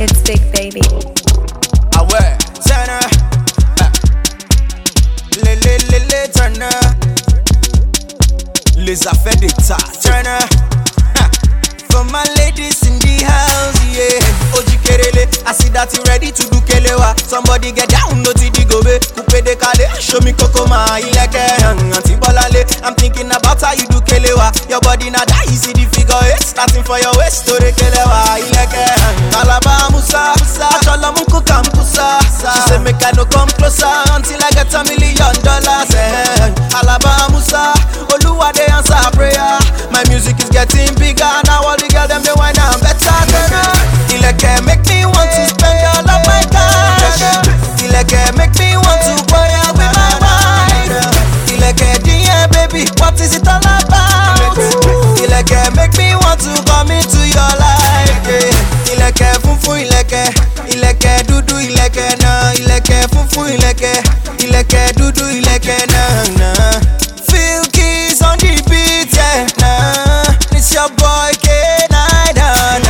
It's Big Baby. Ah ouais, Turner. Turner. Les affaires d'État, Turner. For my ladies in the house, yeah. Oji Kerele, I see that you ready to do kelewa. Somebody get down, no TD gobe. Coupe de kale, show me kokoma, ileke. Auntie Bolale, I'm thinking about how you do kelewa. Your body na die, you see the figure eight. Starting for your waist, to the kelewa, ileke. Alaba Musa, Achola Munku Kampusa. She say make I no come closer until I get $1 million. Alaba Musa, Oluwa they answer prayer. My music is getting bigger now. All the girls them they wine and better than her. Ileke make me want to spend all of my cash. Ileke make me want to go out with my wife. Ileke dear baby, what is it all about? Ileke make me want to come into your life. Ileke funfu ileke, ileke dudu ileke na, ileke funfu ileke, ileke dudu ileke na. Feel keys on the beat, yeah, nah. It's your boy K9.